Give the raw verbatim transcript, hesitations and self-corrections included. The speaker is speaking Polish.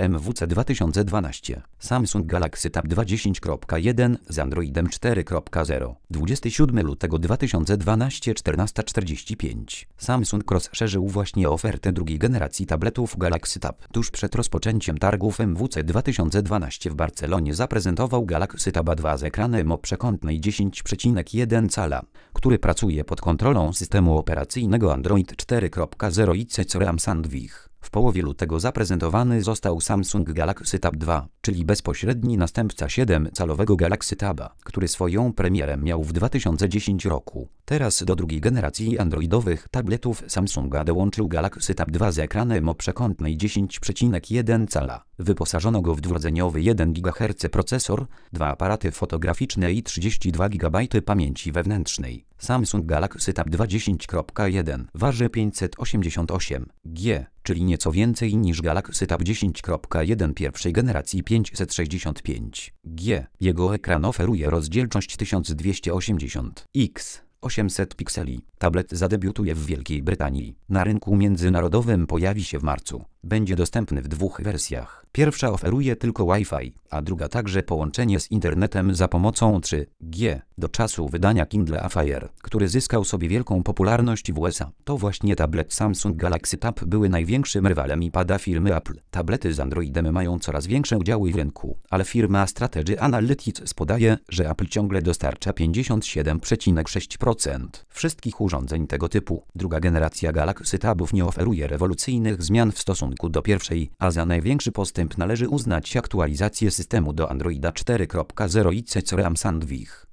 M W C dwa tysiące dwanaście. Samsung Galaxy Tab dwa dziesięć kropka jeden z Androidem cztery kropka zero. dwudziestego siódmego lutego dwa tysiące dwanaście, czternasta czterdzieści pięć. Samsung rozszerzył właśnie ofertę drugiej generacji tabletów Galaxy Tab. Tuż przed rozpoczęciem targów M W C dwa tysiące dwanaście w Barcelonie zaprezentował Galaxy Tab dwa z ekranem o przekątnej dziesięć przecinek jeden cala, który pracuje pod kontrolą systemu operacyjnego Android cztery kropka zero i C RAM Sandwich. W połowie lutego zaprezentowany został Samsung Galaxy Tab dwa, czyli bezpośredni następca siedemcalowego Galaxy Taba, który swoją premierę miał w dwa tysiące dziesiątym roku. Teraz do drugiej generacji androidowych tabletów Samsunga dołączył Galaxy Tab dwa z ekranem o przekątnej dziesięć przecinek jeden cala. Wyposażono go w dwurdzeniowy jeden gigaherc procesor, dwa aparaty fotograficzne i trzydzieści dwa gigabajty pamięci wewnętrznej. Samsung Galaxy Tab dwa dziesięć kropka jeden waży pięćset osiemdziesiąt osiem gram, czyli nieco więcej niż Galaxy Tab dziesięć kropka jeden pierwszej generacji pięćset sześćdziesiąt pięć gram. Jego ekran oferuje rozdzielczość tysiąc dwieście osiemdziesiąt na osiemset pikseli. Tablet zadebiutuje w Wielkiej Brytanii. Na rynku międzynarodowym pojawi się w marcu. Będzie dostępny w dwóch wersjach. Pierwsza oferuje tylko Wi-Fi, a druga także połączenie z internetem za pomocą trzy G. Do czasu wydania Kindle Fire, który zyskał sobie wielką popularność w U S A. To właśnie tablet Samsung Galaxy Tab były największym rywalem iPada firmy Apple. Tablety z Androidem mają coraz większe udziały w rynku, ale firma Strategy Analytics podaje, że Apple ciągle dostarcza pięćdziesiąt siedem przecinek sześć procent wszystkich urządzeń tego typu. Druga generacja Galaxy Tabów nie oferuje rewolucyjnych zmian w stosunku do pierwszej, a za największy postęp należy uznać aktualizację systemu do Androida cztery kropka zero i C RAM Sandwich.